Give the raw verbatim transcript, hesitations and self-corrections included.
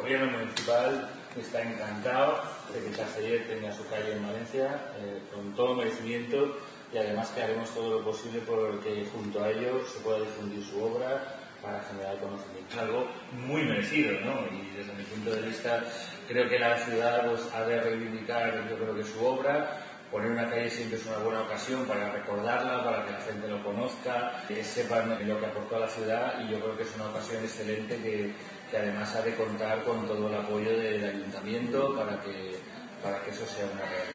gobierno municipal está encantado de que Castellet tenga su calle en Valencia, eh, con todo merecimiento, y además que haremos todo lo posible por que junto a ellos se pueda difundir su obra para generar conocimiento. Es algo muy merecido, ¿no? Y desde mi punto de vista creo que la ciudad pues, ha de reivindicar, yo creo que su obra. Poner una calle siempre es una buena ocasión para recordarla, para que la gente lo conozca, que sepan lo que aportó a la ciudad, y yo creo que es una ocasión excelente que, que además ha de contar con todo el apoyo del ayuntamiento para que, para que eso sea una realidad.